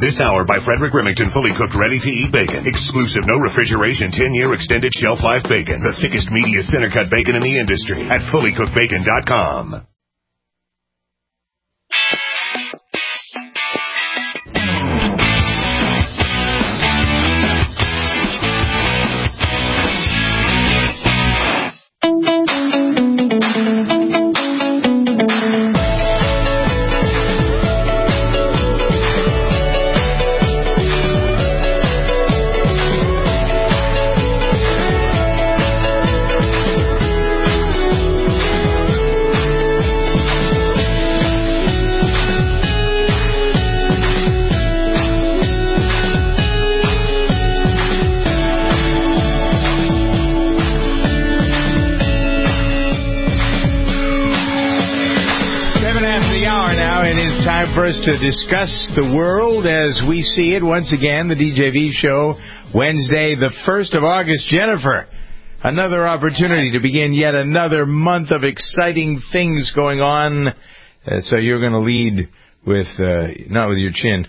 This hour by Frederick Remington, fully cooked, ready-to-eat bacon. Exclusive, no refrigeration, 10-year extended shelf life bacon. The thickest, meatiest center-cut bacon in the industry at fullycookedbacon.com. For us to discuss the world as we see it. Once again, the DJV show, Wednesday, the 1st of August. Jennifer, another opportunity to begin yet another month of exciting things going on. So you're going to lead with, not with your chin,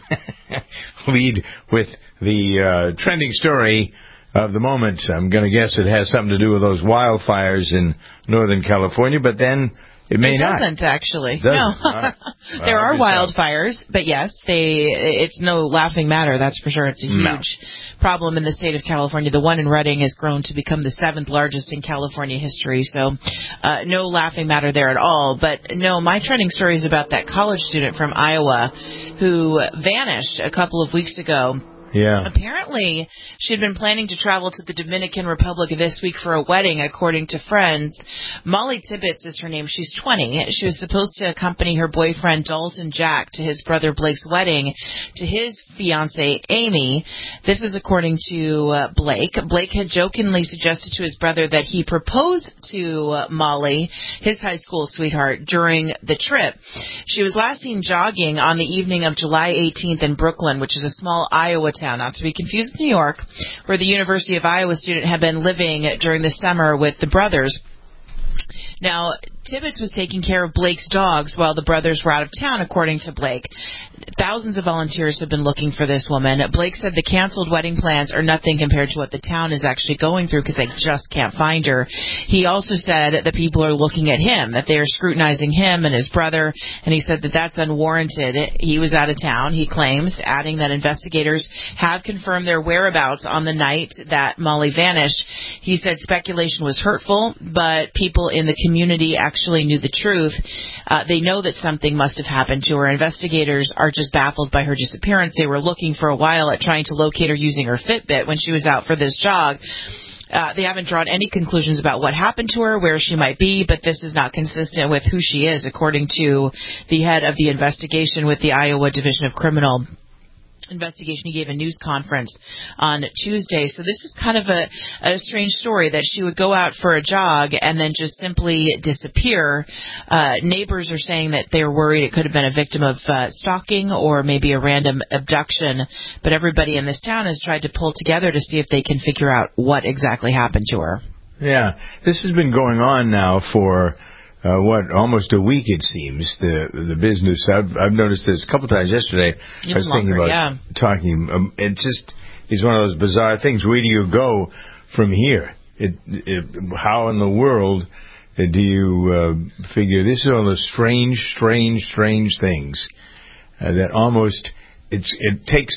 lead with the trending story of the moment. I'm going to guess it has something to do with those wildfires in Northern California, but then it may not. It doesn't, actually. No. There are wildfires, but yes, it's no laughing matter, that's for sure. It's a huge problem in the state of California. The one in Redding has grown to become the 7th largest in California history, so no laughing matter there at all. But no, my trending story is about that college student from Iowa who vanished a couple of weeks ago. Yeah. Apparently, she'd been planning to travel to the Dominican Republic this week for a wedding, according to friends. Molly Tibbetts is her name. She's 20. She was supposed to accompany her boyfriend, Dalton Jack, to his brother Blake's wedding to his fiancée, Amy. This is according to Blake. Blake had jokingly suggested to his brother that he proposed to Molly, his high school sweetheart, during the trip. She was last seen jogging on the evening of July 18th in Brooklyn, which is a small Iowa town, not to be confused with New York, where the University of Iowa student had been living during the summer with the brothers. Now, Tibbetts was taking care of Blake's dogs while the brothers were out of town, according to Blake. Thousands of volunteers have been looking for this woman. Blake said the canceled wedding plans are nothing compared to what the town is actually going through because they just can't find her. He also said that people are looking at him, that they are scrutinizing him and his brother, and he said that that's unwarranted. He was out of town, he claims, adding that investigators have confirmed their whereabouts on the night that Molly vanished. He said speculation was hurtful, but people in the community actually knew the truth. They know that something must have happened to her. Investigators are just baffled by her disappearance. They were looking for a while at trying to locate her using her Fitbit when she was out for this jog. They haven't drawn any conclusions about what happened to her, where she might be, but this is not consistent with who she is, according to the head of the investigation with the Iowa Division of Criminal Investigation. He gave a news conference on Tuesday. So this is kind of a strange story that she would go out for a jog and then just simply disappear. Neighbors are saying that they're worried it could have been a victim of stalking or maybe a random abduction. But everybody in this town has tried to pull together to see if they can figure out what exactly happened to her. Yeah, this has been going on now for almost a week, it seems, the business. I've noticed this a couple times yesterday. I was thinking about talking. It just is one of those bizarre things. Where do you go from here? How in the world do you figure this is all the strange things that almost it takes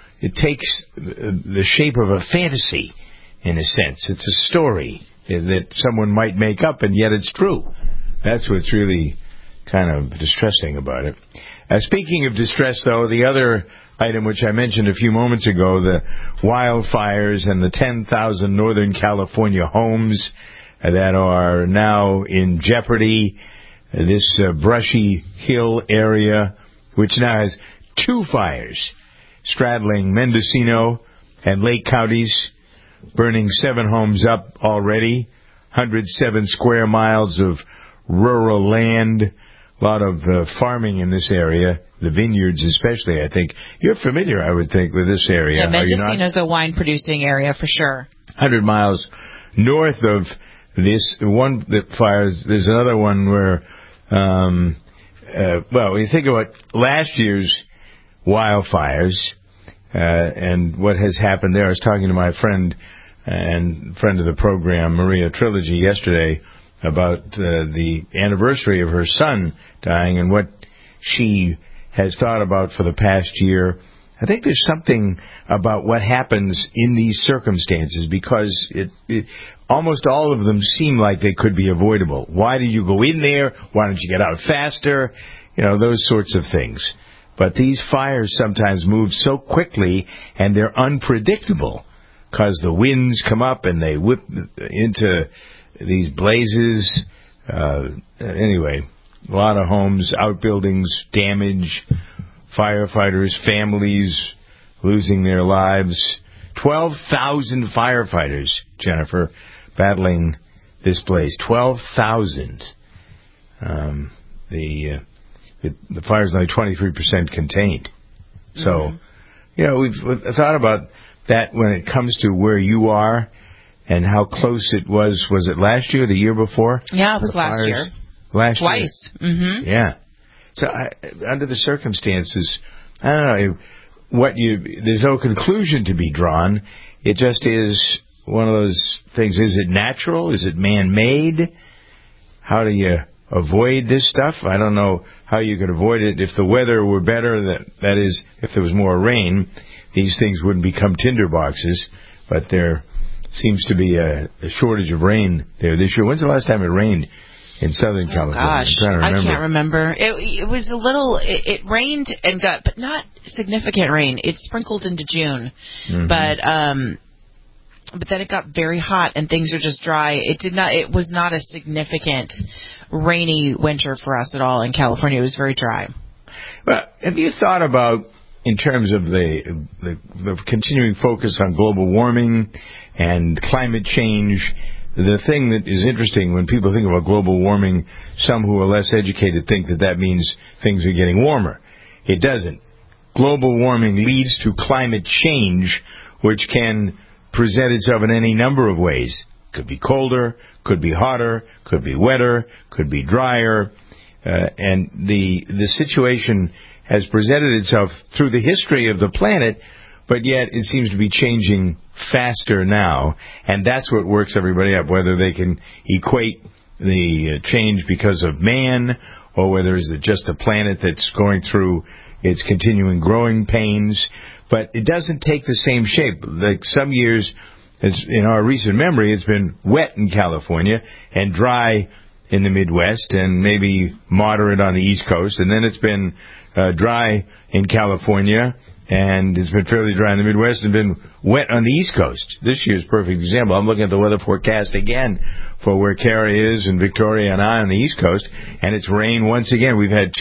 the shape of a fantasy in a sense. It's a story that someone might make up, and yet it's true. That's what's really kind of distressing about it. Speaking of distress, though, the other item which I mentioned a few moments ago, the wildfires and the 10,000 Northern California homes that are now in jeopardy. This Brushy Hill area, which now has 2 fires straddling Mendocino and Lake counties, burning 7 homes up already, 107 square miles of rural land, a lot of farming in this area, the vineyards especially, I think. You're familiar, I would think, with this area. Yeah, Mendocino's a wine-producing area for sure. 100 miles north of this one that fires, there's another one where, you think about last year's wildfires, and what has happened there. I was talking to my friend and friend of the program, Maria Trilogy, yesterday about the anniversary of her son dying and what she has thought about for the past year. I think there's something about what happens in these circumstances because it almost all of them seem like they could be avoidable. Why did you go in there? Why don't you get out faster? Those sorts of things. But these fires sometimes move so quickly and they're unpredictable because the winds come up and they whip into these blazes. Anyway, a lot of homes, outbuildings, damage, firefighters, families losing their lives. 12,000 firefighters, Jennifer, battling this blaze. 12,000. The fire's only 23% contained. So, we've thought about that when it comes to where you are and how close it was. Was it last year or the year before? Yeah, it was last year. Last Twice. year. Mm-hmm. Yeah. So, under the circumstances, I don't know, there's no conclusion to be drawn. It just is one of those things. Is it natural? Is it man-made? How do you avoid this stuff? I don't know how you could avoid it. If the weather were better, that is, if there was more rain, these things wouldn't become tinderboxes. But there seems to be a shortage of rain there this year. When's the last time it rained in Southern California? Gosh, I can't remember. It was a little. It rained and but not significant rain. It sprinkled into June, but then it got very hot and things are just dry. It was not a significant rainy winter for us at all in California. It was very dry. Well, have you thought about, in terms of the continuing focus on global warming and climate change, the thing that is interesting when people think about global warming, some who are less educated think that means things are getting warmer. It doesn't. Global warming leads to climate change, which can present itself in any number of ways. Could be colder, could be hotter, could be wetter, could be drier. And the situation has presented itself through the history of the planet, but yet it seems to be changing faster now. And that's what works everybody up, whether they can equate the change because of man or whether it's just the planet that's going through its continuing growing pains. But it doesn't take the same shape. Like some years, in our recent memory, it's been wet in California and dry in the Midwest and maybe moderate on the East Coast. And then it's been dry in California and it's been fairly dry in the Midwest and been wet on the East Coast. This year's a perfect example. I'm looking at the weather forecast again for where Carrie is and Victoria and I on the East Coast, and it's rain once again. We've had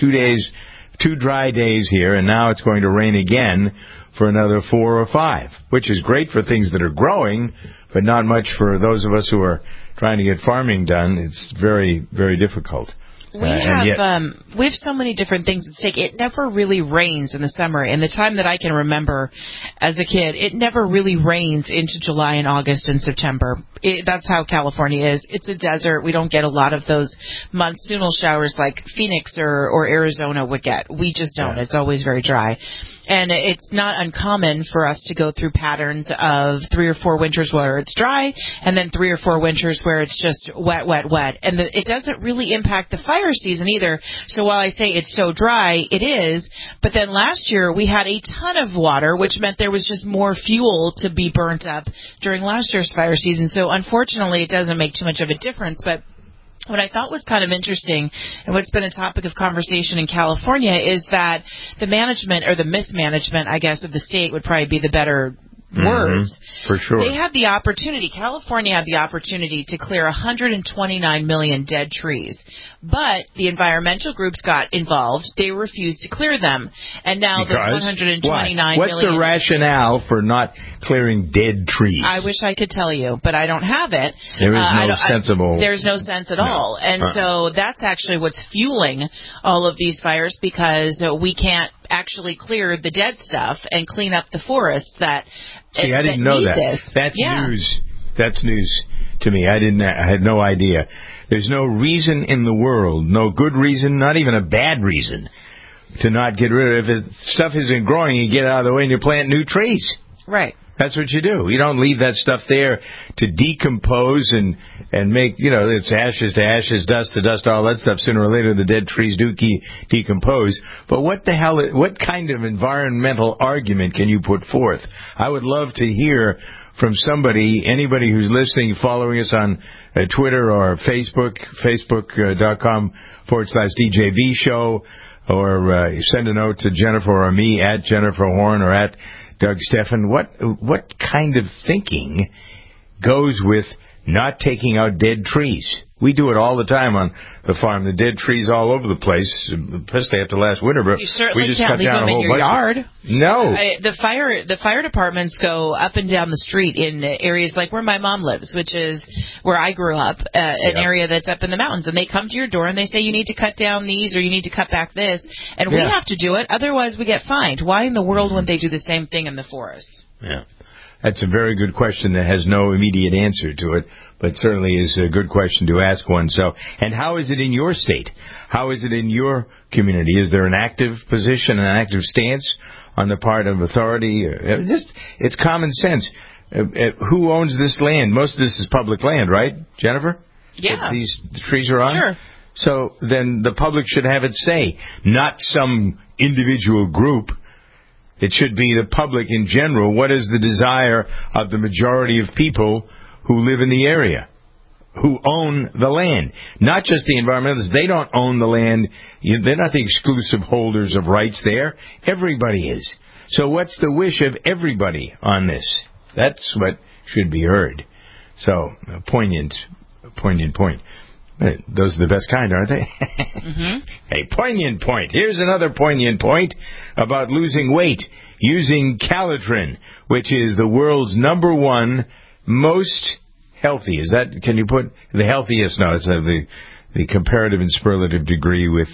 2 dry days here, and now it's going to rain again for another 4 or 5, which is great for things that are growing, but not much for those of us who are trying to get farming done. It's very, very difficult. We have so many different things at stake. It never really rains in the summer. In the time that I can remember as a kid, it never really rains into July and August and September. That's how California is. It's a desert. We don't get a lot of those monsoonal showers like Phoenix or Arizona would get. We just don't. Yeah. It's always very dry. And it's not uncommon for us to go through patterns of 3 or 4 winters where it's dry and then 3 or 4 winters where it's just wet, wet, wet. And it doesn't really impact the fire season either. So while I say it's so dry, it is. But then last year we had a ton of water, which meant there was just more fuel to be burnt up during last year's fire season. So unfortunately, it doesn't make too much of a difference. But what I thought was kind of interesting, and what's been a topic of conversation in California, is that the management, or the mismanagement, I guess, of the state would probably be the better words. For sure. They had the opportunity, California had the opportunity to clear 129 million dead trees. But the environmental groups got involved. They refused to clear them. And now the 129 million. What's the rationale for not clearing dead trees? I wish I could tell you, but I don't have it. There is no sensible. There's no sense at all. And so that's actually what's fueling all of these fires, because we can't actually clear the dead stuff and clean up the forests that See, I didn't know that. This. That's news. That's news to me. I had no idea. There's no reason in the world, no good reason, not even a bad reason, to not get rid of it. If stuff isn't growing, you get out of the way and you plant new trees. Right. That's what you do. You don't leave that stuff there to decompose and make, it's ashes to ashes, dust to dust, all that stuff. Sooner or later, the dead trees do decompose. But what kind of environmental argument can you put forth? I would love to hear from anybody who's listening, following us on Twitter or Facebook, facebook.com/DJV show, or send a note to Jennifer or me at Jennifer Horn or at Doug Steffen. What kind of thinking goes with not taking out dead trees? We do it all the time on the farm. The dead trees all over the place, especially after last winter. But you certainly we just can't cut leave down them a whole in your yard. No. The fire departments go up and down the street in areas like where my mom lives, which is where I grew up, an area that's up in the mountains. And they come to your door and they say, you need to cut down these or you need to cut back this. And we have to do it. Otherwise, we get fined. Why in the world wouldn't they do the same thing in the forest? Yeah. That's a very good question that has no immediate answer to it, but certainly is a good question to ask one. So, and how is it in your state? How is it in your community? Is there an active position, an active stance on the part of authority? It's common sense. Who owns this land? Most of this is public land, right, Jennifer? Yeah. That these trees are on? Sure. So then the public should have its say, not some individual group. It should be the public in general. What is the desire of the majority of people who live in the area, who own the land? Not just the environmentalists. They don't own the land. They're not the exclusive holders of rights there. Everybody is. So what's the wish of everybody on this? That's what should be heard. So, a poignant point. Those are the best kind, aren't they? Mm-hmm. A poignant point. Here's another poignant point about losing weight using Calitrin, which is the world's #1 most healthy. Can you put the healthiest? No, it's the comparative and superlative degree with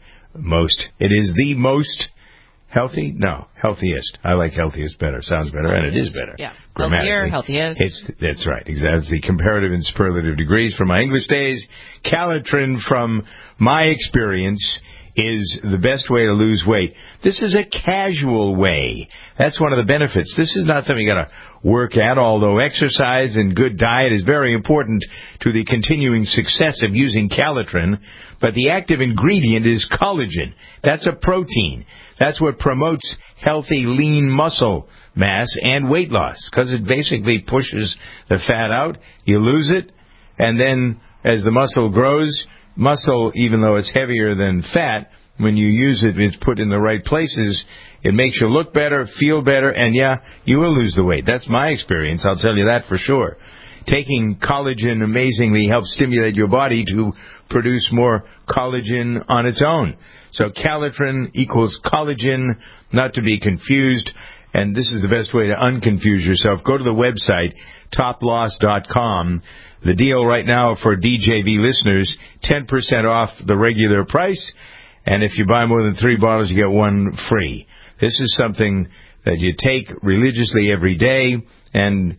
most. It is the most healthy? No, healthiest. I like healthiest better. Sounds better, and it is better. Yeah. Grammatically. Healthiest. That's right. Exactly. It's the comparative and superlative degrees from my English days. Calitrin, from my experience, is the best way to lose weight. This is a casual way. That's one of the benefits. This is not something you got to work at, although exercise and good diet is very important to the continuing success of using Calitrin. But the active ingredient is collagen. That's a protein. That's what promotes healthy, lean muscle mass and weight loss, because it basically pushes the fat out. You lose it, and then as the muscle grows, even though it's heavier than fat, when you use it, it's put in the right places, it makes you look better, feel better, and you will lose the weight. That's my experience. I'll tell you that for sure. Taking collagen amazingly helps stimulate your body to produce more collagen on its own. So Calitrin equals collagen, not to be confused. And this is the best way to unconfuse yourself. Go to the website, toploss.com. The deal right now for DJV listeners, 10% off the regular price. And if you buy more than 3 bottles, you get 1 free. This is something that you take religiously every day. And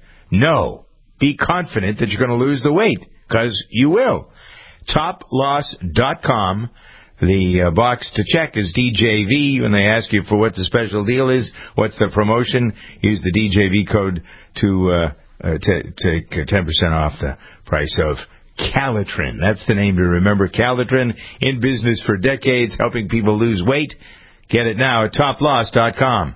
be confident that you're going to lose the weight, because you will. Toploss.com. The box to check is DJV. When they ask you for what the special deal is, what's the promotion, use the DJV code to take 10% off the price of Calitrin. That's the name to remember. Calitrin, in business for decades, helping people lose weight. Get it now at toploss.com.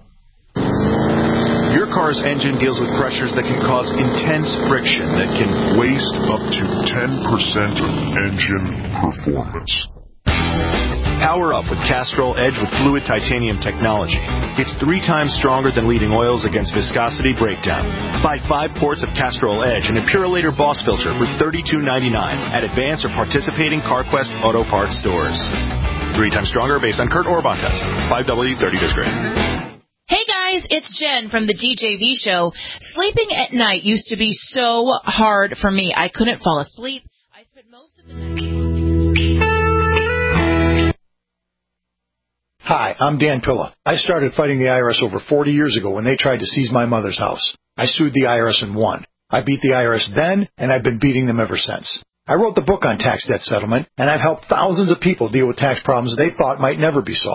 Your car's engine deals with pressures that can cause intense friction that can waste up to 10% of engine performance. Power up with Castrol Edge with fluid titanium technology. It's 3 times stronger than leading oils against viscosity breakdown. Buy 5 quarts of Castrol Edge and a Purolator Boss filter for $32.99 at advanced or participating CarQuest Auto Parts stores. 3 times stronger based on Kurt Orban test. 5W30 disc grade. Hey guys, it's Jen from the DJV show. Sleeping at night used to be so hard for me. I couldn't fall asleep. I spent most of the night. Hi, I'm Dan Pilla. I started fighting the IRS over 40 years ago when they tried to seize my mother's house. I sued the IRS and won. I beat the IRS then, and I've been beating them ever since. I wrote the book on tax debt settlement, and I've helped thousands of people deal with tax problems they thought might never be solved.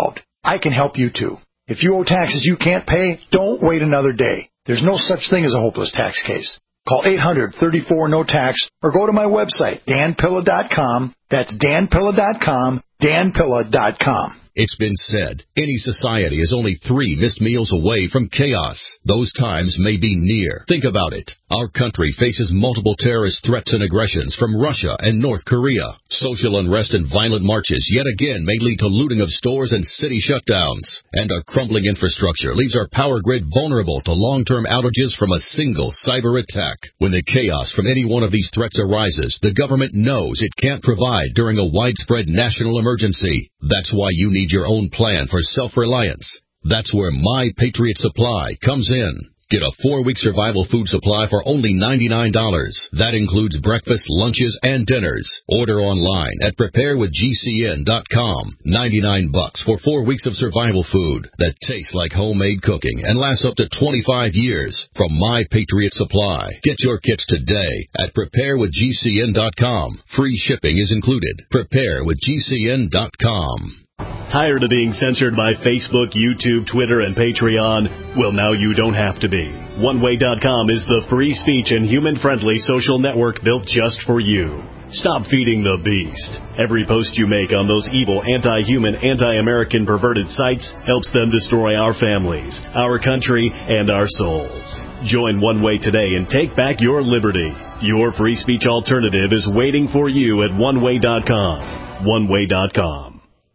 I can help you too. If you owe taxes you can't pay, don't wait another day. There's no such thing as a hopeless tax case. Call 800-34-NO-TAX or go to my website, danpilla.com. That's danpilla.com, danpilla.com. It's been said, any society is only 3 missed meals away from chaos. Those times may be near. Think about it. Our country faces multiple terrorist threats and aggressions from Russia and North Korea. Social unrest and violent marches yet again may lead to looting of stores and city shutdowns. And our crumbling infrastructure leaves our power grid vulnerable to long-term outages from a single cyber attack. When the chaos from any one of these threats arises, the government knows it can't provide during a widespread national emergency. That's why you need your own plan for self-reliance. That's where My Patriot Supply comes in. Get a 4-week survival food supply for only $99. That includes breakfast, lunches, and dinners. Order online at preparewithgcn.com. $99 for 4 weeks of survival food that tastes like homemade cooking and lasts up to 25 years from My Patriot Supply. Get your kits today at preparewithgcn.com. Free shipping is included. Preparewithgcn.com. Tired of being censored by Facebook, YouTube, Twitter, and Patreon? Well, now you don't have to be. OneWay.com is the free speech and human-friendly social network built just for you. Stop feeding the beast. Every post you make on those evil, anti-human, anti-American perverted sites helps them destroy our families, our country, and our souls. Join One Way today and take back your liberty. Your free speech alternative is waiting for you at OneWay.com. OneWay.com.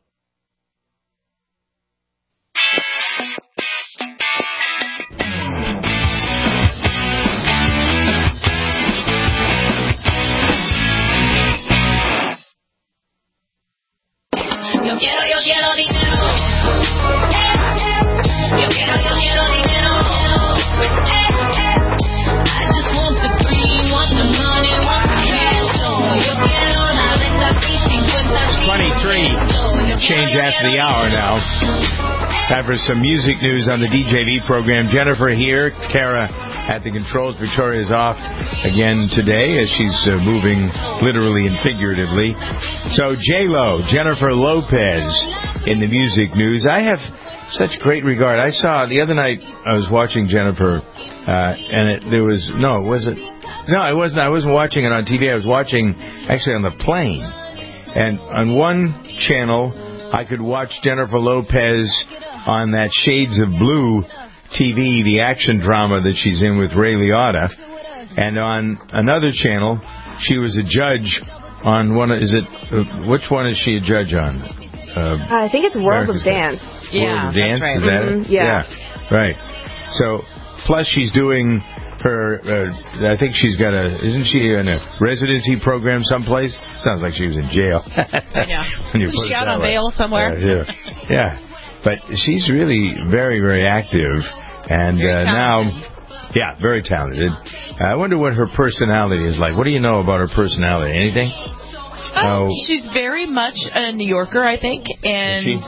Change after the hour now. Time for some music news on the DJV program. Jennifer here, Kara at the controls. Victoria's off again today as she's moving literally and figuratively. So J-Lo, Jennifer Lopez in the music news. I have such great regard. I saw the other night I was watching Jennifer and I wasn't watching it on TV. I was watching actually on the plane. And on one channel, I could watch Jennifer Lopez on that Shades of Blue TV, the action drama that she's in with Ray Liotta. And on another channel, she was a judge on which one is she a judge on? I think it's World of Dance. World of Dance, right. is that it? Yeah. Right. So, plus she's doing her, I think she's got isn't she in a residency program someplace? Sounds like she was in jail. I know. Is she out on bail somewhere? Yeah. But she's really very, very active. And now, very talented. I wonder what her personality is like. What do you know about her personality? Anything? She's very much a New Yorker, I think. And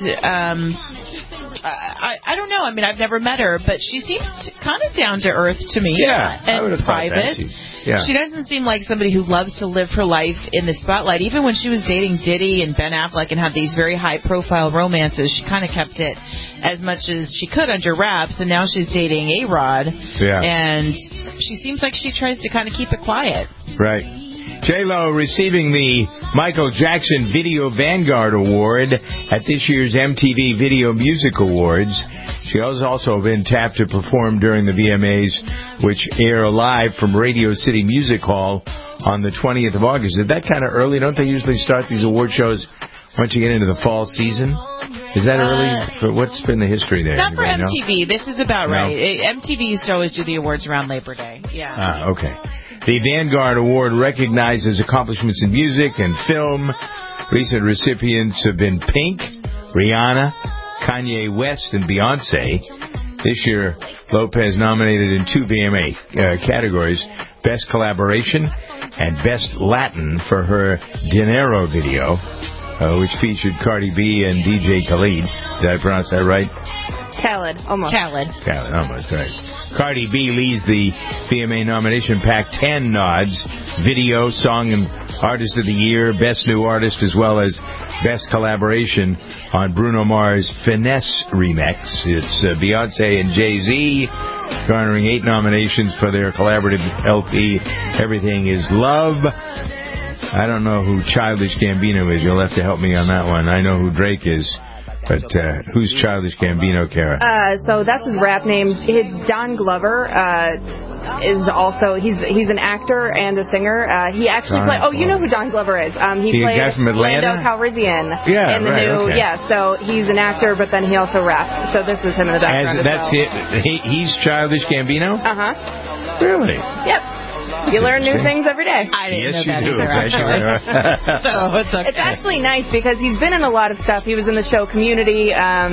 I don't know. I mean, I've never met her, but she seems kind of down to earth to me. Yeah, and I would have private. She doesn't seem like somebody who loves to live her life in the spotlight. Even when she was dating Diddy and Ben Affleck and had these very high-profile romances, she kind of kept it as much as she could under wraps. And now she's dating A-Rod, and she seems like she tries to kind of keep it quiet. Right. J-Lo receiving the Michael Jackson Video Vanguard Award at this year's MTV Video Music Awards. She has also been tapped to perform during the VMAs, which air live from Radio City Music Hall on the 20th of August. Is that kind of early? Don't they usually start these award shows once you get into the fall season? Is that early? What's been the history there? Not for MTV. This is about right. MTV used to always do the awards around Labor Day. Yeah. Okay. The Vanguard Award recognizes accomplishments in music and film. Recent recipients have been Pink, Rihanna, Kanye West, and Beyonce. This year, Lopez nominated in 2 VMA categories, Best Collaboration and Best Latin for her Dinero video, which featured Cardi B and DJ Khaled. Did I pronounce that right? Khaled, almost. Khaled, almost, right. Cardi B leads the VMA nomination pack, 10 nods, video, song and artist of the year, best new artist, as well as Best Collaboration on Bruno Mars' Finesse Remix. It's Beyonce and Jay-Z garnering 8 nominations for their collaborative LP, Everything Is Love. I don't know who Childish Gambino is. You'll have to help me on that one. I know who Drake is. But who's Childish Gambino, Kara? So that's his rap name. Don Glover is also he's an actor and a singer. He actually played. Oh, you know who Don Glover is? He played guy from Atlanta? Lando Calrissian in the right, new. Okay. Yeah, so he's an actor, but then he also raps. So this is him in the background. That's it. He's Childish Gambino. Really? Really? Yep. You learn new things every day. I didn't know that you do. either, actually. So it's okay. It's actually nice because he's been in a lot of stuff. He was in the show Community.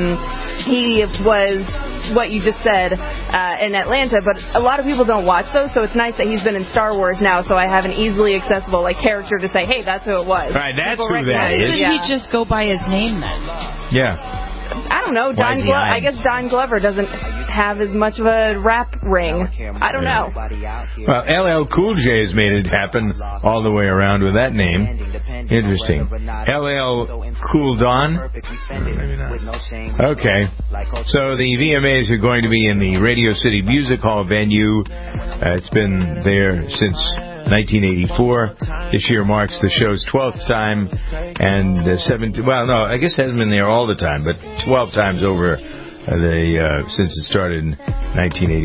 He was what you just said in Atlanta, but a lot of people don't watch those, so it's nice that he's been in Star Wars now, so I have an easily accessible character to say, hey, that's who it was. Right, that's people who that is. Did he just go by his name then? Yeah. I don't know. I guess Don Glover doesn't have as much of a rap ring. I don't know. Well, LL Cool J has made it happen all the way around with that name. Interesting. LL Cool Don? Maybe not. Okay. So the VMAs are going to be in the Radio City Music Hall venue. It's been there since 1984. This year marks the show's 12th time, and I guess it hasn't been there all the time, but 12 times over since it started in 1980.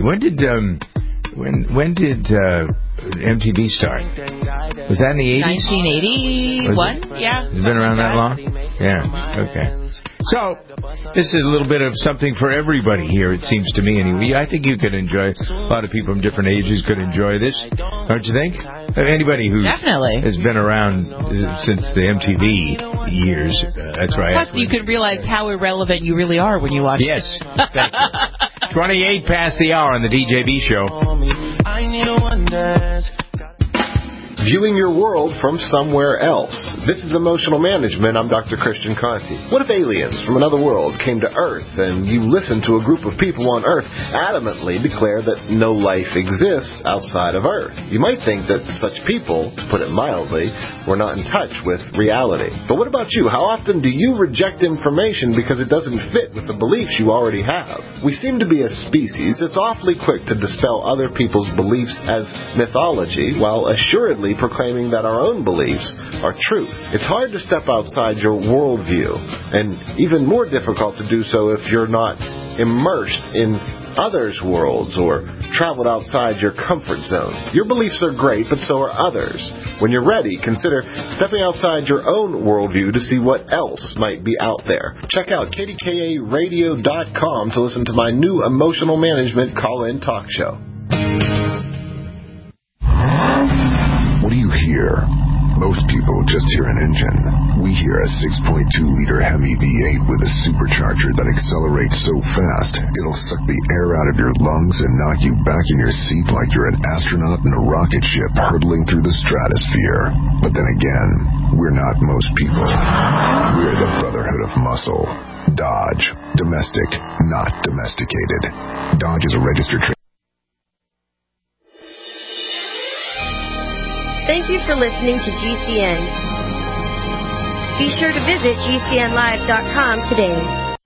When did MTV start? Was that in the 80s? 1981? Yeah. Has it been around that long? Yeah. Okay. So, this is a little bit of something for everybody here, it seems to me, anyway. I think you could enjoy, a lot of people from different ages could enjoy this, don't you think? Anybody who Definitely has been around since the MTV years, that's right. Plus, you could realize how irrelevant you really are when you watch it. Yes. 28 past the hour on the DJB show. Viewing your world from somewhere else. This is Emotional Management. I'm Dr. Christian Conti. What if aliens from another world came to Earth and you listened to a group of people on Earth adamantly declare that no life exists outside of Earth? You might think that such people, to put it mildly, were not in touch with reality. But what about you? How often do you reject information because it doesn't fit with the beliefs you already have? We seem to be a species that's awfully quick to dispel other people's beliefs as mythology, while assuredly proclaiming that our own beliefs are truth. It's hard to step outside your worldview, and even more difficult to do so if you're not immersed in others' worlds or traveled outside your comfort zone. Your beliefs are great, but so are others. When you're ready, consider stepping outside your own worldview to see what else might be out there. Check out KDKARadio.com to listen to my new Emotional Management call-in talk show. What do you hear? Most people just hear an engine. We hear a 6.2-liter Hemi V8 with a supercharger that accelerates so fast, it'll suck the air out of your lungs and knock you back in your seat like you're an astronaut in a rocket ship hurtling through the stratosphere. But then again, we're not most people. We're the Brotherhood of Muscle. Dodge. Domestic, not domesticated. Dodge is a registered Thank you for listening to GCN. Be sure to visit GCNlive.com today.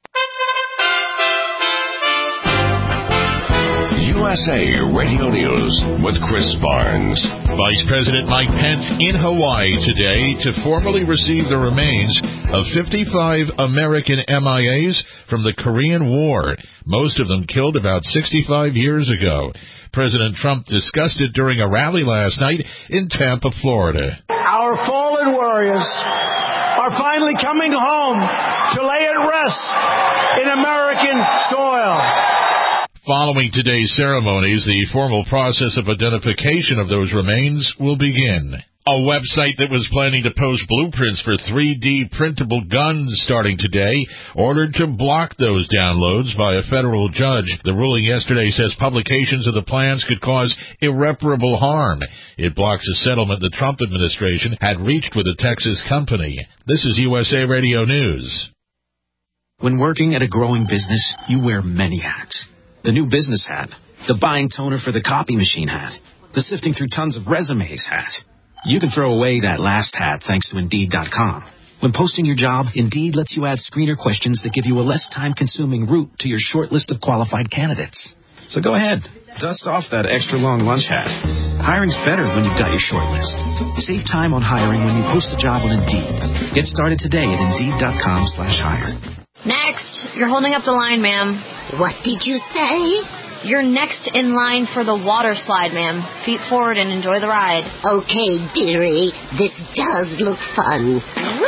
USA Radio News with Chris Barnes. Vice President Mike Pence in Hawaii today to formally receive the remains of 55 American MIAs from the Korean War, most of them killed about 65 years ago. President Trump discussed it during a rally last night in Tampa, Florida. Our fallen warriors are finally coming home to lay at rest in American soil. Following today's ceremonies, the formal process of identification of those remains will begin. A website that was planning to post blueprints for 3D printable guns starting today ordered to block those downloads by a federal judge. The ruling yesterday says publications of the plans could cause irreparable harm. It blocks a settlement the Trump administration had reached with a Texas company. This is USA Radio News. When working at a growing business, you wear many hats. The new business hat, the buying toner for the copy machine hat, the sifting through tons of resumes hat. You can throw away that last hat thanks to Indeed.com. When posting your job, Indeed lets you add screener questions that give you a less time-consuming route to your short list of qualified candidates. So go ahead, dust off that extra long lunch hat. Hiring's better when you've got your short list. Save time on hiring when you post a job on Indeed. Get started today at Indeed.com/hire. Next. You're holding up the line, ma'am. What did you say? You're next in line for the water slide, ma'am. Feet forward and enjoy the ride. Okay, dearie. This does look fun.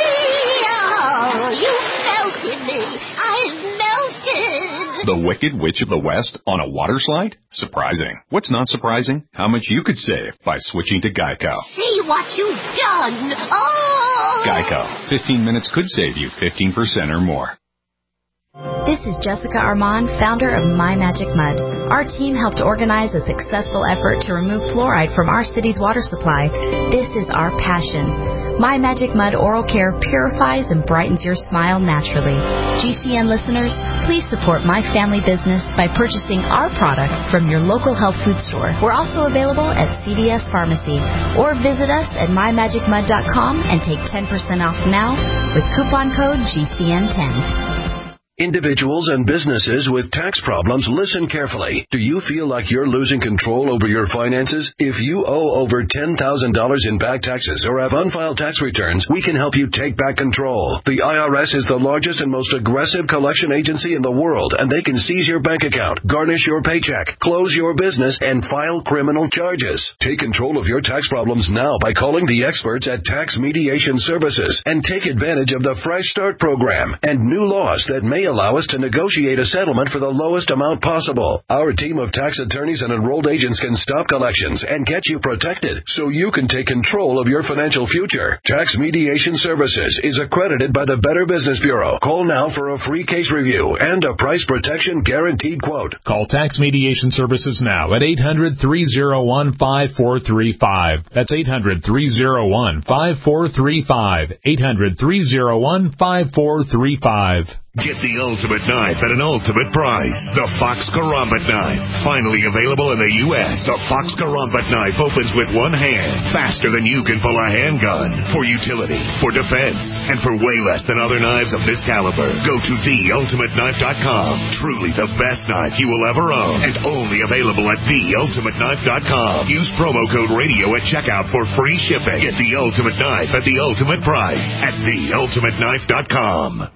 Whee-oh! You melted me. I've melted. The Wicked Witch of the West on a water slide? Surprising. What's not surprising? How much you could save by switching to Geico. See what you've done. Oh! Geico. 15 minutes could save you 15% or more. This is Jessica Armand, founder of My Magic Mud. Our team helped organize a successful effort to remove fluoride from our city's water supply. This is our passion. My Magic Mud Oral Care purifies and brightens your smile naturally. GCN listeners, please support my family business by purchasing our product from your local health food store. We're also available at CVS Pharmacy. Or visit us at mymagicmud.com and take 10% off now with coupon code GCN10. Individuals and businesses with tax problems, listen carefully. Do you feel like you're losing control over your finances? If you owe over $10,000 in back taxes or have unfiled tax returns, we can help you take back control. The IRS is the largest and most aggressive collection agency in the world, and they can seize your bank account, garnish your paycheck, close your business, and file criminal charges. Take control of your tax problems now by calling the experts at Tax Mediation Services and take advantage of the Fresh Start program and new laws that may allow us to negotiate a settlement for the lowest amount possible. Our team of tax attorneys and enrolled agents can stop collections and get you protected so you can take control of your financial future. Tax Mediation Services is accredited by the Better Business Bureau. Call now for a free case review and a price protection guaranteed quote. Call Tax Mediation Services now at 800-301-5435. That's 800-301-5435. 800-301-5435. Get the ultimate knife at an ultimate price. The Fox Karambit knife. Finally available in the U.S., the Fox Karambit knife opens with one hand, faster than you can pull a handgun. For utility, for defense, and for way less than other knives of this caliber. Go to theultimateknife.com. Truly the best knife you will ever own. And only available at theultimateknife.com. Use promo code radio at checkout for free shipping. Get the ultimate knife at the ultimate price at theultimateknife.com.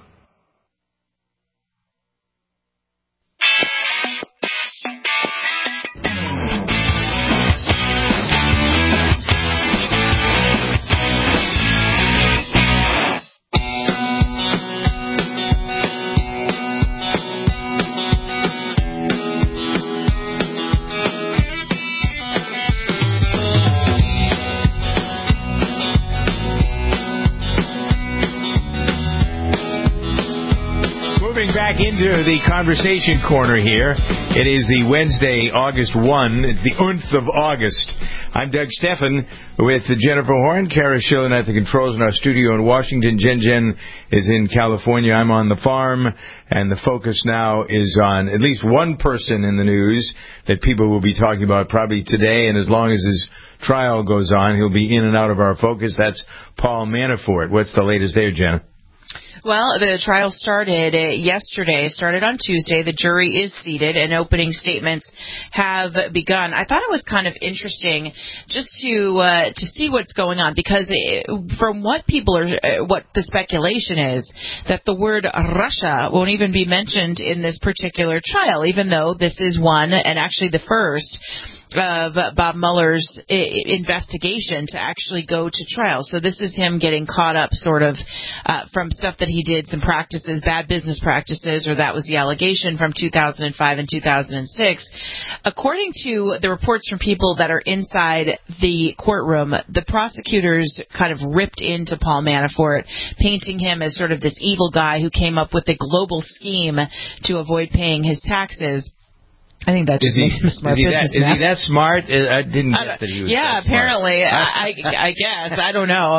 Back into the conversation corner here. It is the Wednesday, August 1. It's the 11th of August. I'm Doug Steffen with Jennifer Horn, Kara Schillen at the controls in our studio in Washington. Jen is in California. I'm on the farm, and the focus now is on at least one person in the news that people will be talking about probably today, and as long as his trial goes on, he'll be in and out of our focus. That's Paul Manafort. What's the latest there, Jen? Well, the trial started yesterday, started on Tuesday. The jury is seated and opening statements have begun. I thought it was kind of interesting just to see what's going on, because from what people are, what the speculation is, that the word Russia won't even be mentioned in this particular trial, even though this is one, and actually the first, of Bob Mueller's investigation to actually go to trial. So this is him getting caught up sort of from stuff that he did, some practices, bad business practices, or that was the allegation from 2005 and 2006. According to the reports from people that are inside the courtroom, the prosecutors kind of ripped into Paul Manafort, painting him as sort of this evil guy who came up with a global scheme to avoid paying his taxes. I think that just makes him a smart businessman. Is he that smart? I didn't get that he was that apparently. smart. I guess. I don't know.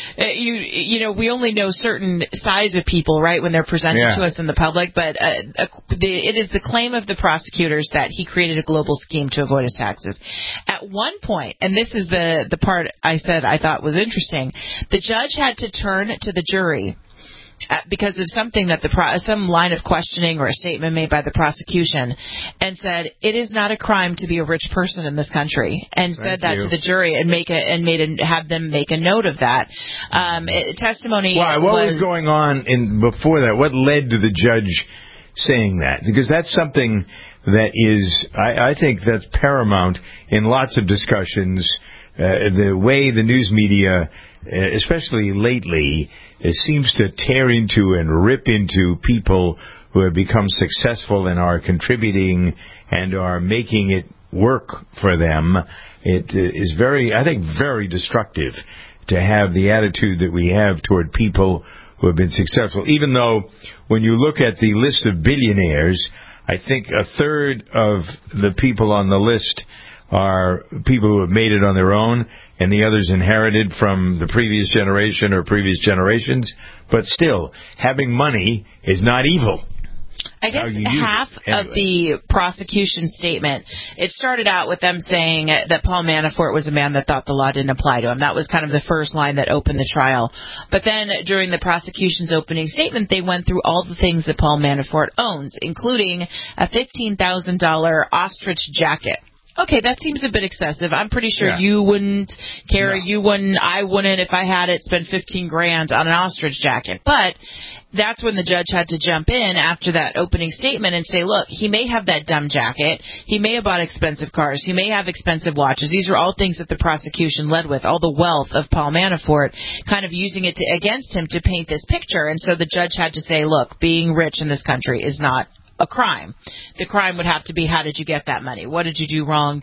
You know, we only know certain size of people, right, when they're presented to us in the public, but it is the claim of the prosecutors that he created a global scheme to avoid his taxes. At one point, and this is the part I said I thought was interesting, the judge had to turn to the jury because of something that some line of questioning or a statement made by the prosecution, and said it is not a crime to be a rich person in this country, and said that to the jury and had them make a note of that. Testimony. What was going on before that? What led to the judge saying that? Because that's something that is, I think that's paramount in lots of discussions. The way the news media, especially lately, seems to tear into and rip into people who have become successful and are contributing and are making it work for them. It is very destructive to have the attitude that we have toward people who have been successful. Even though when you look at the list of billionaires, I think a third of the people on the list are people who have made it on their own, and the others inherited from the previous generation or previous generations. But still, having money is not evil. I guess half of the prosecution statement, it started out with them saying that Paul Manafort was a man that thought the law didn't apply to him. That was kind of the first line that opened the trial. But then during the prosecution's opening statement, they went through all the things that Paul Manafort owns, including a $15,000 ostrich jacket. Okay, that seems a bit excessive. I'm pretty sure you wouldn't care. No. You wouldn't. I wouldn't if I had it spend $15,000 on an ostrich jacket. But that's when the judge had to jump in after that opening statement and say, look, he may have that dumb jacket. He may have bought expensive cars. He may have expensive watches. These are all things that the prosecution led with, all the wealth of Paul Manafort, kind of using it against him to paint this picture. And so the judge had to say, look, being rich in this country is not a crime. The crime would have to be, how did you get that money? What did you do wrong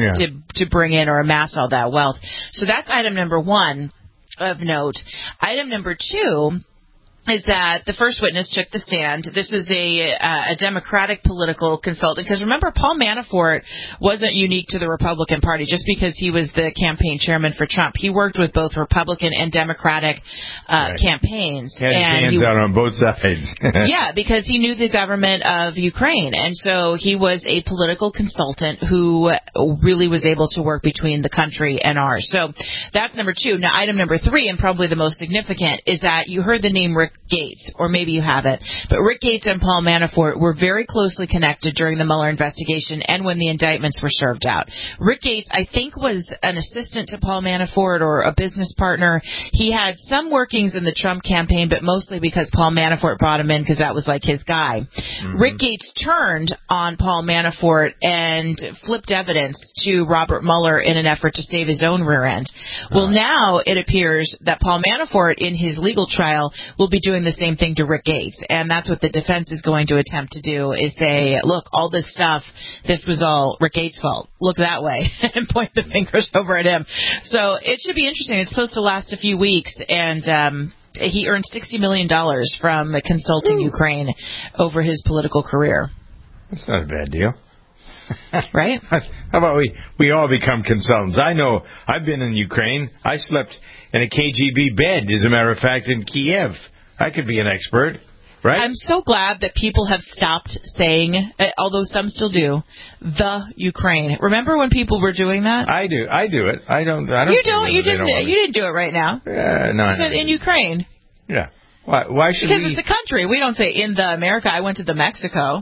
to bring in or amass all that wealth? So that's item number one of note. Item number two is that the first witness took the stand. This is a Democratic political consultant, because remember, Paul Manafort wasn't unique to the Republican Party just because he was the campaign chairman for Trump. He worked with both Republican and Democratic campaigns. He had his hands out on both sides. Yeah, because he knew the government of Ukraine, and so he was a political consultant who really was able to work between the country and ours. So that's number two. Now, item number three, and probably the most significant, is that you heard the name Rick Gates, or maybe you haven't, but Rick Gates and Paul Manafort were very closely connected during the Mueller investigation and when the indictments were served out. Rick Gates, I think, was an assistant to Paul Manafort or a business partner. He had some workings in the Trump campaign, but mostly because Paul Manafort brought him in because that was like his guy. Mm-hmm. Rick Gates turned on Paul Manafort and flipped evidence to Robert Mueller in an effort to save his own rear end. Well, now it appears that Paul Manafort, in his legal trial, will be doing the same thing to Rick Gates, and that's what the defense is going to attempt to do, is say, look, all this stuff, this was all Rick Gates' fault. Look that way, and point the fingers over at him. So it should be interesting. It's supposed to last a few weeks, and he earned $60 million from consulting Ukraine over his political career. That's not a bad deal. Right? How about we all become consultants? I know I've been in Ukraine. I slept in a KGB bed, as a matter of fact, in Kiev. I could be an expert, right? I'm so glad that people have stopped saying, although some still do, the Ukraine. Remember when people were doing that? I do it. I don't. You don't. You didn't do it right now. No. You said in Ukraine. Yeah. Why should we? Because it's a country. We don't say in the America. I went to the Mexico.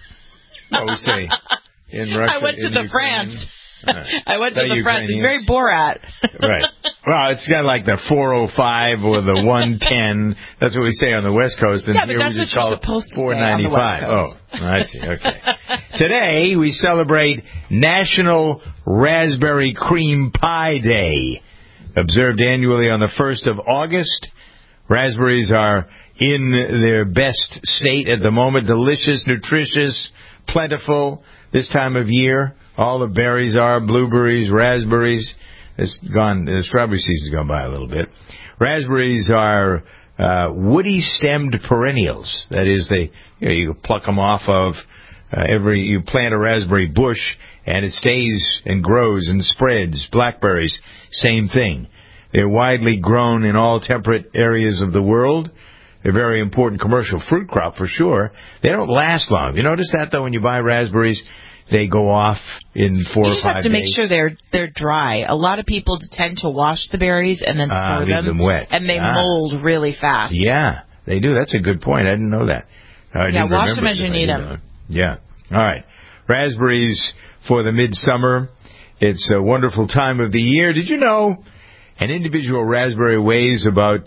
No, we say in Russia. I went to the France. Right. I went to the France. It's very Borat. Right. Well, it's kind of like the 405 or the 110. That's what we say on the West Coast. And yeah, but here that's we just what call you're supposed it 495. Oh, I see. Okay. Today, we celebrate National Raspberry Cream Pie Day. Observed annually on the 1st of August. Raspberries are in their best state at the moment. Delicious, nutritious, plentiful this time of year. All the berries are, blueberries, raspberries. The strawberry season's gone by a little bit. Raspberries are woody-stemmed perennials. That is, you pluck them off of You plant a raspberry bush, and it stays and grows and spreads. Blackberries, same thing. They're widely grown in all temperate areas of the world. They're a very important commercial fruit crop for sure. They don't last long. You notice that, though, when you buy raspberries, they go off in 4 or 5 days. You just have to make sure they're dry. A lot of people tend to wash the berries and then store leave them wet. And they mold really fast. Yeah, they do. That's a good point. I didn't know that. Wash them as you need them. Yeah. All right. Raspberries for the midsummer. It's a wonderful time of the year. Did you know an individual raspberry weighs about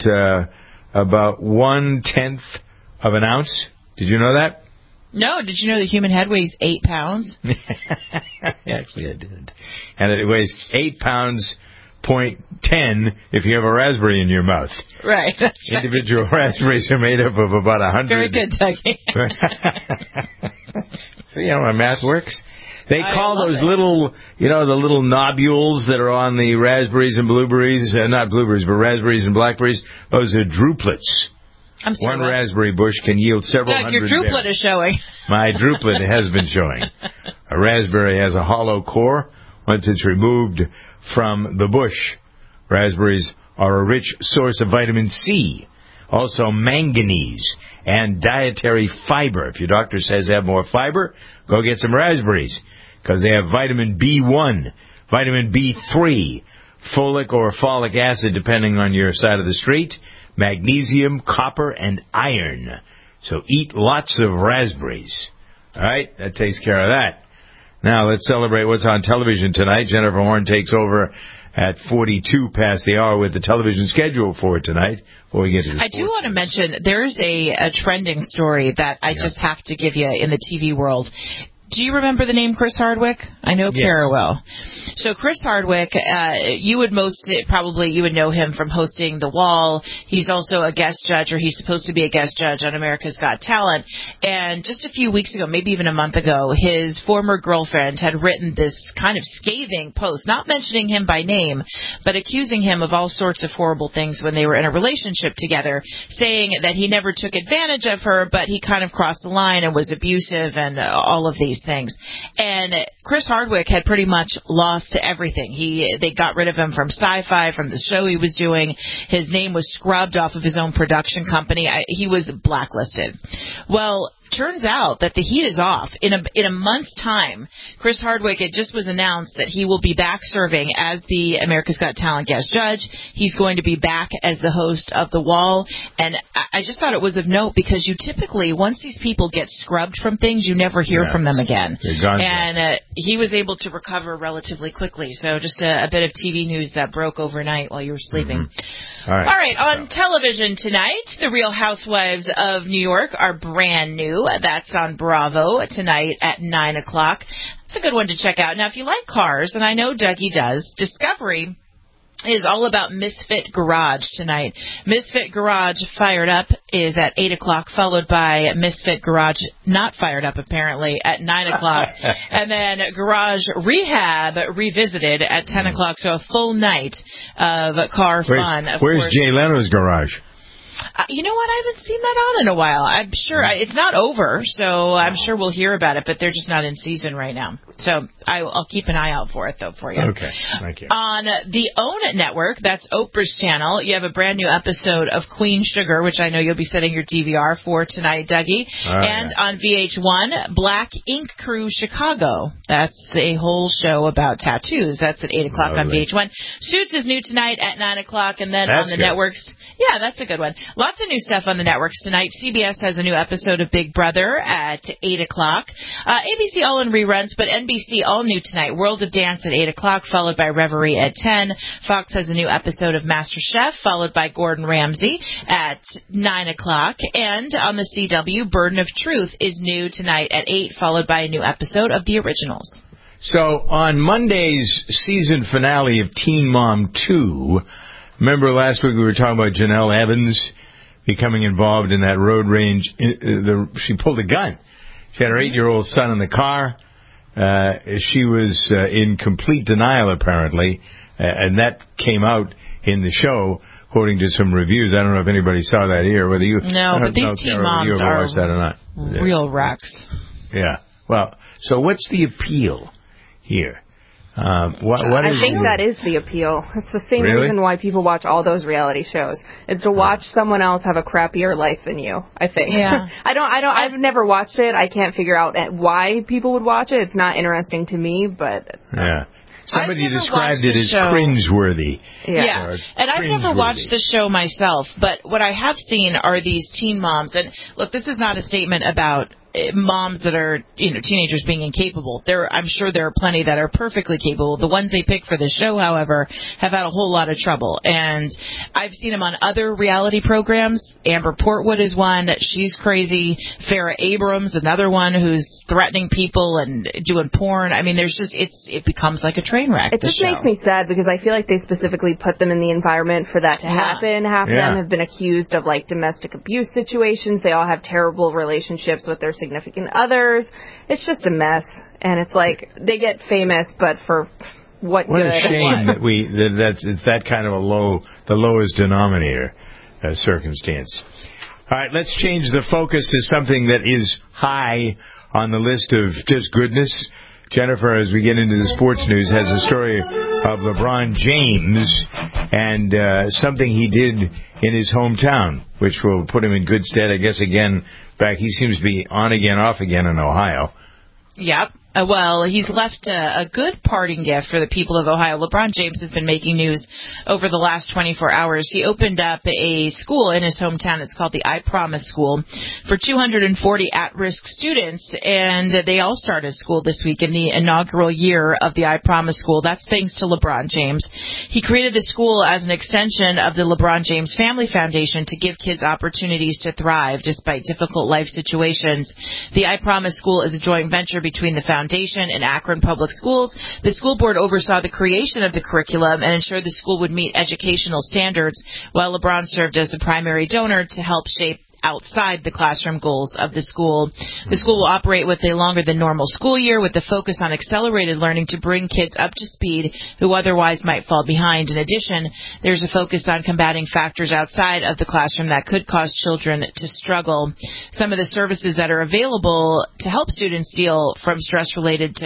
1/10 of an ounce? Did you know that? No. Did you know the human head weighs 8 pounds? Actually, I did. And it weighs 8 pounds, 0.10 if you have a raspberry in your mouth. Right. That's Individual raspberries are made up of about 100. Very good, Dougie. So, you know how math works? They call those little, the little nobules that are on the raspberries and blueberries, not blueberries, but raspberries and blackberries, those are druplets. I'm sorry, One raspberry bush can yield several hundred your druplet is showing. My druplet has been showing. A raspberry has a hollow core once it's removed from the bush. Raspberries are a rich source of vitamin C, also manganese, and dietary fiber. If your doctor says have more fiber, go get some raspberries, because they have vitamin B1, vitamin B3, folic or folic acid, depending on your side of the street, magnesium, copper, and iron. So eat lots of raspberries. All right? That takes care of that. Now let's celebrate what's on television tonight. Jennifer Horn takes over at 42 past the hour with the television schedule for tonight. Before we get to I do want to mention there's a trending story that I just have to give you in the TV world. Do you remember the name Chris Hardwick? I know Kara will. So Chris Hardwick, you would know him from hosting The Wall. He's also a guest judge, or he's supposed to be a guest judge on America's Got Talent. And just a few weeks ago, maybe even a month ago, his former girlfriend had written this kind of scathing post, not mentioning him by name, but accusing him of all sorts of horrible things when they were in a relationship together, saying that he never took advantage of her, but he kind of crossed the line and was abusive and all of these things. And Chris Hardwick had pretty much lost everything. They got rid of him from Sci-Fi, from the show he was doing. His name was scrubbed off of his own production company. He was blacklisted. Well, turns out that the heat is off. In a month's time, Chris Hardwick, it just was announced that he will be back serving as the America's Got Talent guest judge. He's going to be back as the host of The Wall. And I just thought it was of note because you typically, once these people get scrubbed from things, you never hear from them again. And he was able to recover relatively quickly. So just a bit of TV news that broke overnight while you were sleeping. All right. On television tonight, The Real Housewives of New York are brand new. That's on Bravo tonight at 9 o'clock. It's a good one to check out. Now, if you like cars, and I know Dougie does, Discovery is all about Misfit Garage tonight. Misfit Garage Fired Up is at 8 o'clock, followed by Misfit Garage Not Fired Up, apparently, at 9 o'clock. And then Garage Rehab Revisited at 10 o'clock, so a full night of car fun. Where's Jay Leno's garage? You know what? I haven't seen that on in a while. I'm sure it's not over, so I'm sure we'll hear about it, but they're just not in season right now. So I'll keep an eye out for it, though, for you. Okay. Thank you. On the OWN network, that's Oprah's channel, you have a brand new episode of Queen Sugar, which I know you'll be setting your DVR for tonight, Dougie. And on VH1, Black Ink Crew Chicago. That's a whole show about tattoos. That's at 8 o'clock on VH1. Suits is new tonight at 9 o'clock, and then on the networks. Yeah, that's a good one. Lots of new stuff on the networks tonight. CBS has a new episode of Big Brother at 8 o'clock. ABC all in reruns, but NBC all new tonight. World of Dance at 8 o'clock, followed by Reverie at 10. Fox has a new episode of Master Chef, followed by Gordon Ramsay at 9 o'clock. And on the CW, Burden of Truth is new tonight at 8, followed by a new episode of The Originals. So on Monday's season finale of Teen Mom 2, remember last week we were talking about Janelle Evans becoming involved in that road rage. She pulled a gun. She had her 8-year-old son in the car. She was in complete denial, apparently, and that came out in the show, according to some reviews. I don't know if anybody saw that here. Whether you no, but these teen moms are that or not. Real wrecks. Yeah. Well, so what's the appeal here? I think that is the appeal. It's the same reason why people watch all those reality shows. It's to watch someone else have a crappier life than you, I think. Yeah. I've never watched it. I can't figure out why people would watch it. It's not interesting to me, but... Yeah. Somebody described it as cringeworthy. Yeah. And I've never watched the show myself, but what I have seen are these teen moms. And look, this is not a statement about moms that are, teenagers being incapable. I'm sure there are plenty that are perfectly capable. The ones they pick for the show, however, have had a whole lot of trouble. And I've seen them on other reality programs. Amber Portwood is one. She's crazy. Farrah Abrams, another one who's threatening people and doing porn. I mean, it becomes like a train wreck. It just makes me sad because I feel like they specifically put them in the environment for that to happen. Half of them have been accused of domestic abuse situations. They all have terrible relationships with their significant others. It's just a mess, and it's like they get famous, but for what good? A shame that it's that kind of the lowest denominator circumstance. All right, let's change the focus to something that is high on the list of just goodness. Jennifer, as we get into the sports news, has a story of LeBron James and something he did in his hometown, which will put him in good stead, I guess, again. Back, he seems to be on again, off again in Ohio. Yep. Well, he's left a good parting gift for the people of Ohio. LeBron James has been making news over the last 24 hours. He opened up a school in his hometown. It's called the I Promise School for 240 at-risk students, and they all started school this week in the inaugural year of the I Promise School. That's thanks to LeBron James. He created the school as an extension of the LeBron James Family Foundation to give kids opportunities to thrive despite difficult life situations. The I Promise School is a joint venture between the foundation and Akron Public Schools. The school board oversaw the creation of the curriculum and ensured the school would meet educational standards, while LeBron served as the primary donor to help shape outside the classroom goals of the school. The school will operate with a longer than normal school year with the focus on accelerated learning to bring kids up to speed who otherwise might fall behind. In addition, there's a focus on combating factors outside of the classroom that could cause children to struggle. Some of the services that are available to help students deal from stress related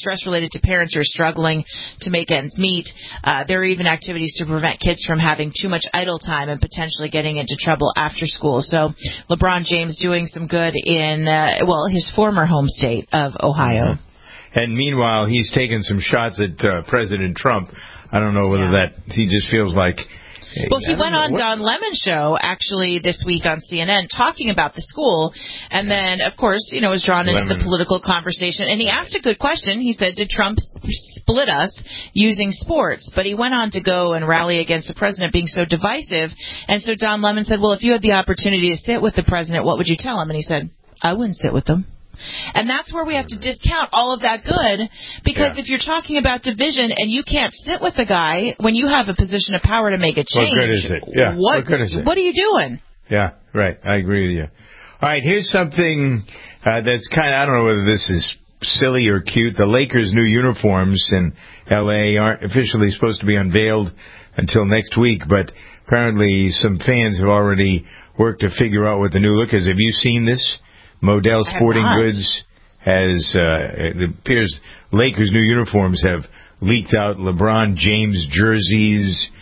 to parents who are struggling to make ends meet. There are even activities to prevent kids from having too much idle time and potentially getting into trouble after school. So LeBron James doing some good in, his former home state of Ohio. And meanwhile, he's taken some shots at President Trump. I don't know whether he just feels like... Well, he went on Don Lemon's show, actually, this week on CNN, talking about the school, and then, of course, was drawn into the political conversation, and he asked a good question. He said, did Trump split us using sports? But he went on to go and rally against the president being so divisive, and so Don Lemon said, well, if you had the opportunity to sit with the president, what would you tell him? And he said, I wouldn't sit with him. And that's where we have to discount all of that good, because if you're talking about division and you can't sit with the guy when you have a position of power to make a change, what good is it? Yeah. What good is it? What are you doing? Yeah, right. I agree with you. All right, here's something that's kind of, I don't know whether this is silly or cute. The Lakers' new uniforms in L.A. aren't officially supposed to be unveiled until next week, but apparently some fans have already worked to figure out what the new look is. Have you seen this? Modell Sporting Goods has, it appears Lakers' new uniforms have leaked out LeBron James jerseys,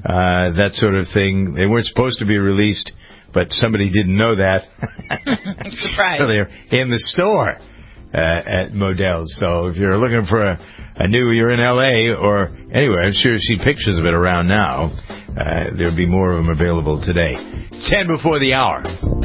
that sort of thing. They weren't supposed to be released, but somebody didn't know that. Surprise. So they're in the store at Modell's. So if you're looking for a new, you're in L.A. or anywhere, I'm sure you see pictures of it around now. There'll be more of them available today. 10 before the hour.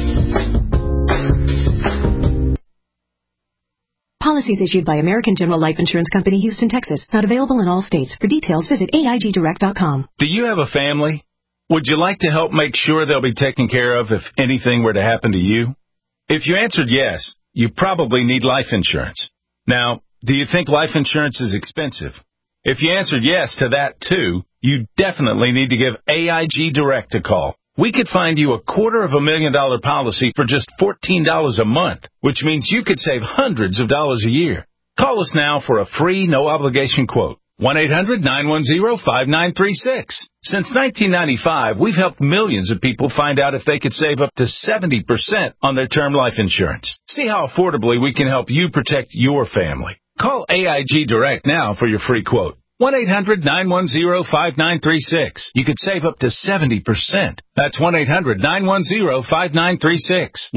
Policies issued by American General Life Insurance Company, Houston, Texas. Not available in all states. For details, visit AIGdirect.com. Do you have a family? Would you like to help make sure they'll be taken care of if anything were to happen to you? If you answered yes, you probably need life insurance. Now, do you think life insurance is expensive? If you answered yes to that, too, you definitely need to give AIG Direct a call. We could find you a $250,000 policy for just $14 a month, which means you could save hundreds of dollars a year. Call us now for a free, no-obligation quote. 1-800-910-5936. Since 1995, we've helped millions of people find out if they could save up to 70% on their term life insurance. See how affordably we can help you protect your family. Call AIG Direct now for your free quote. 1-800-910-5936. You could save up to 70%. That's 1-800-910-5936.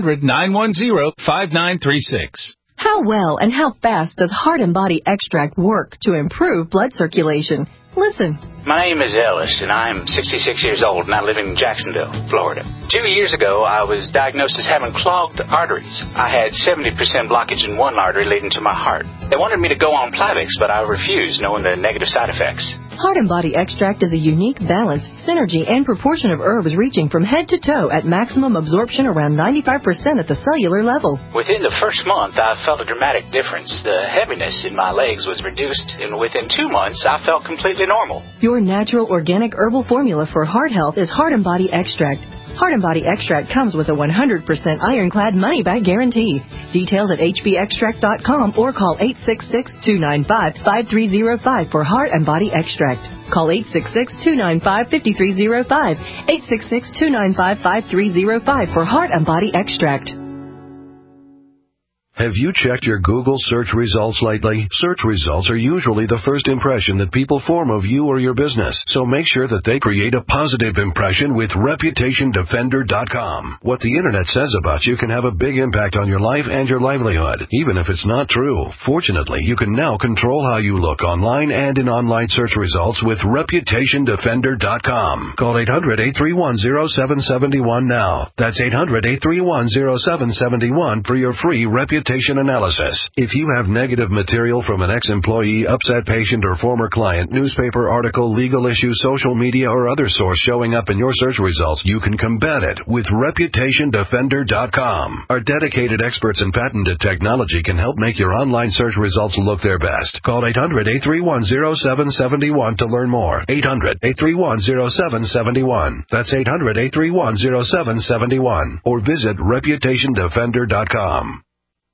1-800-910-5936. How well and how fast does Heart and Body Extract work to improve blood circulation? Listen. My name is Ellis, and I'm 66 years old, and I live in Jacksonville, Florida. 2 years ago, I was diagnosed as having clogged arteries. I had 70% blockage in one artery leading to my heart. They wanted me to go on Plavix, but I refused, knowing the negative side effects. Heart and Body Extract is a unique balance, synergy, and proportion of herbs reaching from head to toe at maximum absorption around 95% at the cellular level. Within the first month, I felt a dramatic difference. The heaviness in my legs was reduced, and within 2 months, I felt completely normal. Your natural organic herbal formula for heart health is Heart and Body Extract. Heart and Body Extract comes with a 100% ironclad money-back guarantee. Details at hbextract.com or call 866-295-5305 for Heart and Body Extract. Call 866-295-5305, 866-295-5305 for Heart and Body Extract. Have you checked your Google search results lately? Search results are usually the first impression that people form of you or your business, so make sure that they create a positive impression with ReputationDefender.com. What the Internet says about you can have a big impact on your life and your livelihood, even if it's not true. Fortunately, you can now control how you look online and in online search results with ReputationDefender.com. Call 800-831-0771 now. That's 800-831-0771 for your free reputation analysis. If you have negative material from an ex-employee, upset patient, or former client, newspaper article, legal issue, social media, or other source showing up in your search results, you can combat it with ReputationDefender.com. Our dedicated experts in patented technology can help make your online search results look their best. Call 800-831-0771 to learn more. 800-831-0771. That's 800-831-0771. Or visit ReputationDefender.com.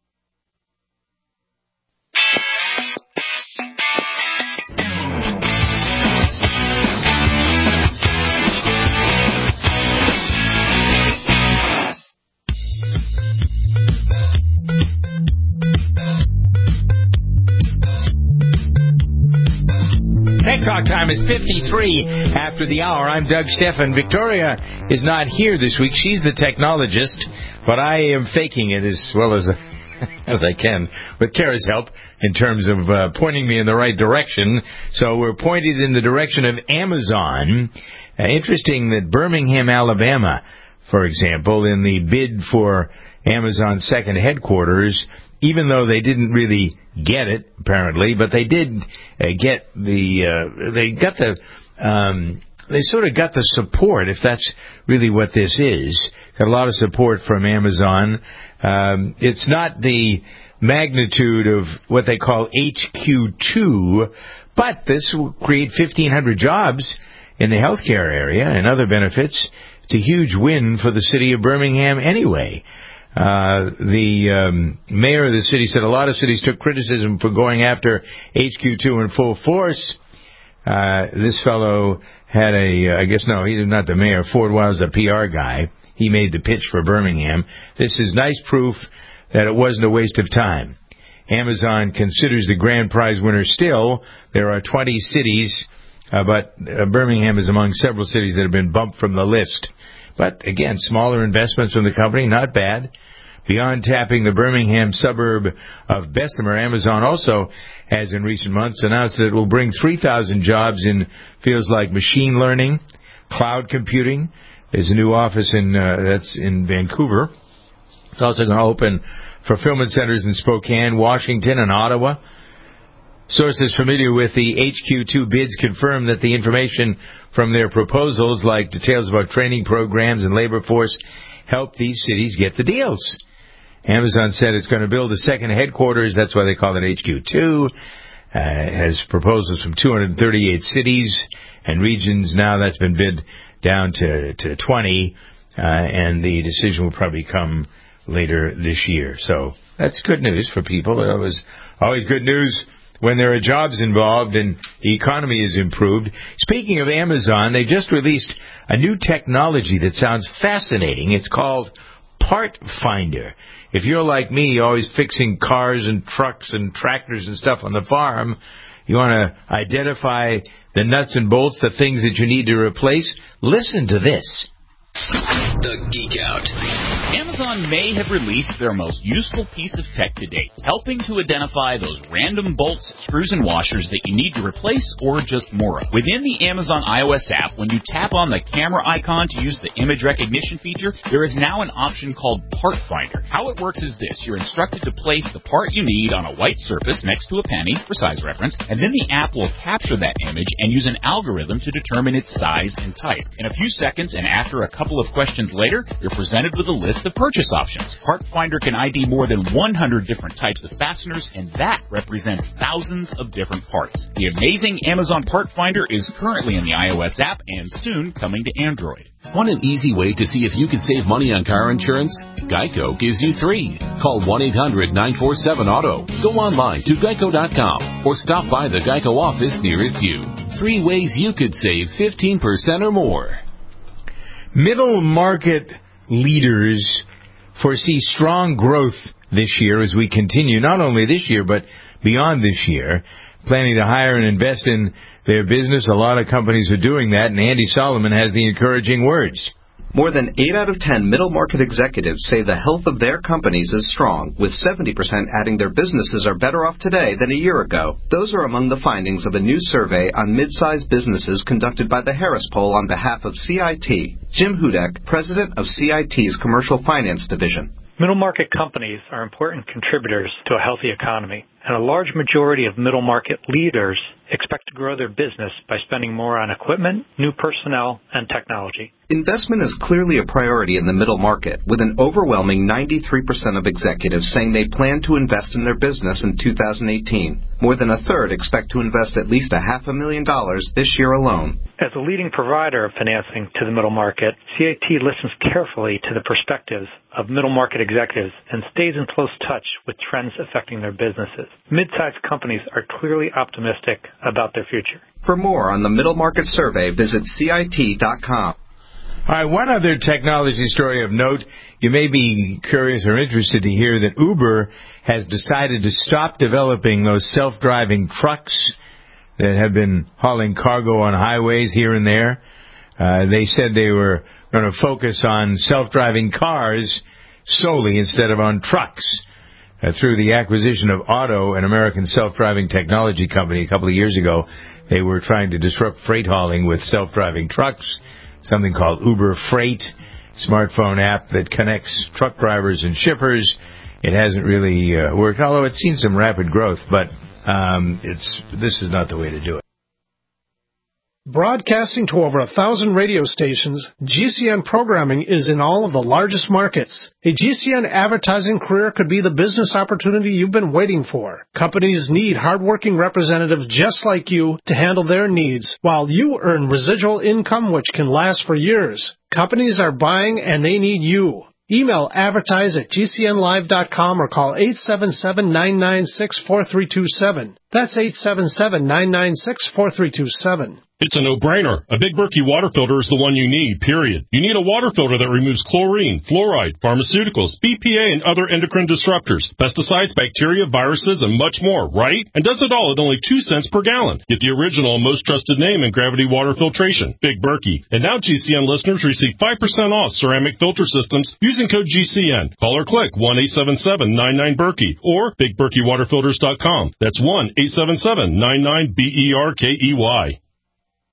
Tech Talk time is 53 after the hour. I'm Doug Stephan. Victoria is not here this week. She's the technologist, but I am faking it as well as I can with Kara's help in terms of pointing me in the right direction. So we're pointed in the direction of Amazon. Interesting that Birmingham, Alabama, for example, in the bid for Amazon's second headquarters, even though they didn't really get it, apparently, but they did get they sort of got the support, if that's really what this is. Got a lot of support from Amazon. It's not the magnitude of what they call HQ2, but this will create 1,500 jobs in the healthcare area and other benefits. It's a huge win for the city of Birmingham anyway. The mayor of the city said a lot of cities took criticism for going after HQ2 in full force. This fellow had he's not the mayor. Ford was a PR guy. He made the pitch for Birmingham. This is nice proof that it wasn't a waste of time. Amazon considers the grand prize winner still. There are 20 cities, but Birmingham is among several cities that have been bumped from the list. But, again, smaller investments from the company, not bad. Beyond tapping the Birmingham suburb of Bessemer, Amazon also has in recent months announced that it will bring 3,000 jobs in fields like machine learning, cloud computing. There's a new office that's in Vancouver. It's also going to open fulfillment centers in Spokane, Washington, and Ottawa. Sources familiar with the HQ2 bids confirm that the information from their proposals, like details about training programs and labor force, help these cities get the deals. Amazon said it's going to build a second headquarters. That's why they call it HQ2. Has proposals from 238 cities and regions. Now that's been bid down to 20, and the decision will probably come later this year. So that's good news for people. It was always good news when there are jobs involved and the economy is improved. Speaking of Amazon, they just released a new technology that sounds fascinating. It's called Part Finder. If you're like me, always fixing cars and trucks and tractors and stuff on the farm, you want to identify the nuts and bolts, the things that you need to replace, listen to this. The Geek Out. Amazon may have released their most useful piece of tech to date, helping to identify those random bolts, screws, and washers that you need to replace or just more of. Within the Amazon iOS app, when you tap on the camera icon to use the image recognition feature, there is now an option called Part Finder. How it works is this. You're instructed to place the part you need on a white surface next to a penny, for size reference, and then the app will capture that image and use an algorithm to determine its size and type. In a few seconds and after a couple of questions later, you're presented with a list of purchase options. Part Finder can ID more than 100 different types of fasteners, and that represents thousands of different parts. The amazing Amazon Part Finder is currently in the iOS app and soon coming to Android. Want an easy way to see if you can save money on car insurance? Geico gives you 3. Call 1-800-947-AUTO. Go online to geico.com or stop by the Geico office nearest you. 3 ways you could save 15% or more. Middle market leaders foresee strong growth this year as we continue, not only this year, but beyond this year, planning to hire and invest in their business. A lot of companies are doing that, and Andy Solomon has the encouraging words. More than 8 out of 10 middle-market executives say the health of their companies is strong, with 70% adding their businesses are better off today than a year ago. Those are among the findings of a new survey on mid-sized businesses conducted by the Harris Poll on behalf of CIT. Jim Hudak, president of CIT's Commercial Finance Division. Middle-market companies are important contributors to a healthy economy, and a large majority of middle-market leaders expect to grow their business by spending more on equipment, new personnel, and technology. Investment is clearly a priority in the middle market, with an overwhelming 93% of executives saying they plan to invest in their business in 2018. More than a third expect to invest at least $500,000 this year alone. As a leading provider of financing to the middle market, CIT listens carefully to the perspectives of middle market executives and stays in close touch with trends affecting their businesses. Mid-sized companies are clearly optimistic about their future. For more on the middle market survey, visit CIT.com. All right, one other technology story of note. You may be curious or interested to hear that Uber has decided to stop developing those self-driving trucks that have been hauling cargo on highways here and there. They said they were going to focus on self-driving cars solely instead of on trucks. Through the acquisition of Otto, an American self-driving technology company, a couple of years ago, they were trying to disrupt freight hauling with self-driving trucks, something called Uber Freight, smartphone app that connects truck drivers and shippers. It hasn't really worked, although it's seen some rapid growth, but this is not the way to do it. Broadcasting to over 1,000 radio stations, GCN programming is in all of the largest markets. A GCN advertising career could be the business opportunity you've been waiting for. Companies need hardworking representatives just like you to handle their needs, while you earn residual income which can last for years. Companies are buying and they need you. Email advertise@gcnlive.com or call 877-996-4327. That's 877-996-4327. It's a no-brainer. A Big Berkey water filter is the one you need, period. You need a water filter that removes chlorine, fluoride, pharmaceuticals, BPA, and other endocrine disruptors, pesticides, bacteria, viruses, and much more, right? And does it all at only 2 cents per gallon. Get the original and most trusted name in gravity water filtration, Big Berkey. And now GCN listeners receive 5% off ceramic filter systems using code GCN. Call or click 1-877-99-BERKEY or BigBerkeyWaterFilters.com. That's 1-877-99-BERKEY.